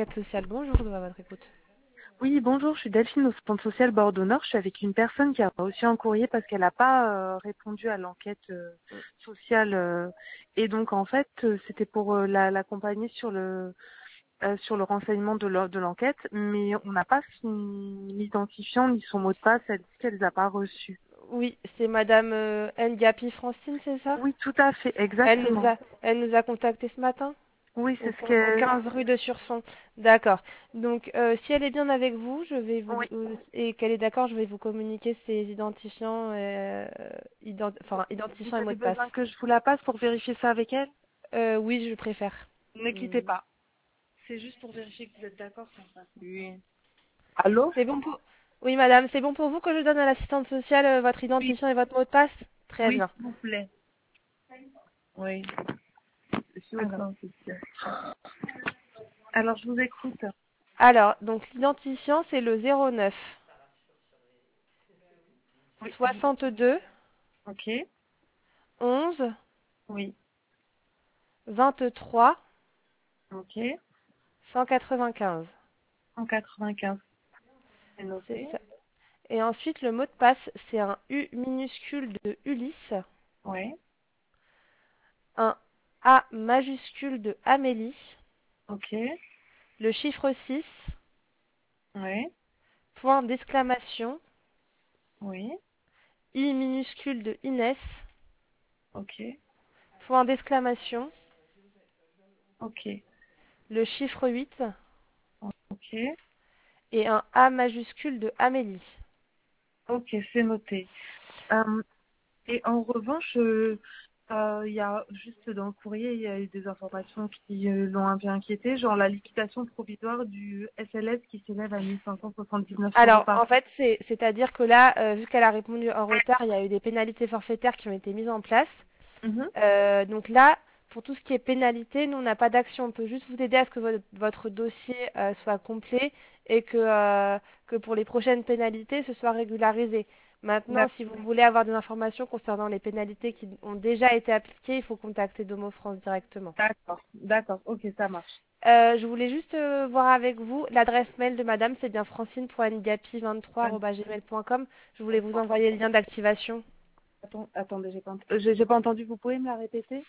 l'enquête sociale. Bonjour, à votre écoute. Oui, bonjour, je suis Delphine au Centre social Bordeaux Nord. Je suis avec une personne qui a reçu un courrier parce qu'elle n'a pas répondu à l'enquête sociale. Et donc, en fait, c'était pour l'accompagner sur le renseignement de l'enquête, mais on n'a pas son identifiant ni son mot de passe. Elle dit qu'elle les a pas reçus. Oui, c'est Madame Ngapi Francine, c'est ça? Oui, tout à fait, exactement. Elle nous a contacté ce matin Oui, au, c'est ce quin- au que... 15 rue de Surson. D'accord. Donc, si elle est bien avec vous, je vais Oui, et qu'elle est d'accord, je vais vous communiquer ses identifiants, vous identifiants et mots avez de passe. besoin que je vous la passe pour vérifier ça avec elle? Oui, je préfère. Ne quittez Hmm. pas. C'est juste pour vérifier que vous êtes d'accord sur ça. Oui. Allô? C'est bon pour... Oui, madame, c'est bon pour vous que je donne à l'assistante sociale votre Oui, identifiant et votre mot de passe? Très oui, bien. s'il vous plaît. Oui, je suis au centre social. Alors, je vous écoute. Alors, donc l'identifiant, c'est le 09 Oui, 62 ok. 11 Oui, 23 ok. 195. 195, c'est C'est noté. ça. Et ensuite, le mot de passe, c'est un U minuscule de Ulysse, Oui, un A majuscule de Amélie, ok. le chiffre 6, Oui, point d'exclamation, oui, I minuscule de Inès, ok. point d'exclamation, Ok, le chiffre 8 ok. et un A majuscule de Amélie. Ok, c'est noté. Et en revanche, il y a juste dans le courrier, il y a eu des informations qui l'ont un peu inquiété, genre la liquidation provisoire du SLS qui s'élève à 1 579 € Alors, par en fait, c'est-à-dire que là, vu qu'elle a répondu en retard, il y a eu des pénalités forfaitaires qui ont été mises en place. mois. Donc là, pour tout ce qui est pénalité, nous, on n'a pas d'action. On peut juste vous aider à ce que votre dossier soit complet et que pour les prochaines pénalités, ce soit régularisé. Maintenant, si vous voulez avoir des informations concernant les pénalités qui ont déjà été appliquées, il faut contacter Domo France directement. D'accord, d'accord, ok, ça marche. Je voulais juste voir avec vous l'adresse mail de madame, c'est bien francine.ngapi23@gmail.com. Je voulais vous envoyer le lien d'activation. Attendez, j'ai pas entendu, vous pouvez me la répéter?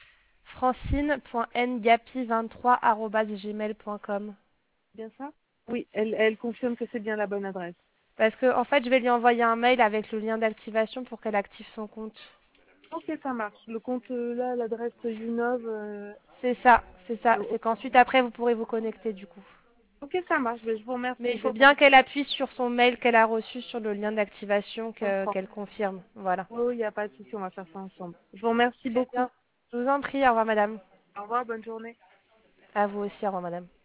francine.ngapi23@gmail.com. Bien ça? Oui, elle confirme que c'est bien la bonne adresse. Parce que, en fait, je vais lui envoyer un mail avec le lien d'activation pour qu'elle active son compte. Ok, ça marche. Le compte là, l'adresse Unov. C'est ça, c'est ça. Ok, C'est qu'ensuite, après, vous pourrez vous connecter du coup. ok, ça marche. Mais je vous Mais il remercie. faut bien qu'elle appuie sur son mail qu'elle a reçu sur le lien d'activation Je comprends. qu'elle confirme. Voilà. Oui, il n'y a pas de souci, on va faire ça ensemble. Je vous remercie Très beaucoup. bien. Je vous en prie, au revoir madame. Au revoir, bonne journée. À vous aussi, au revoir madame.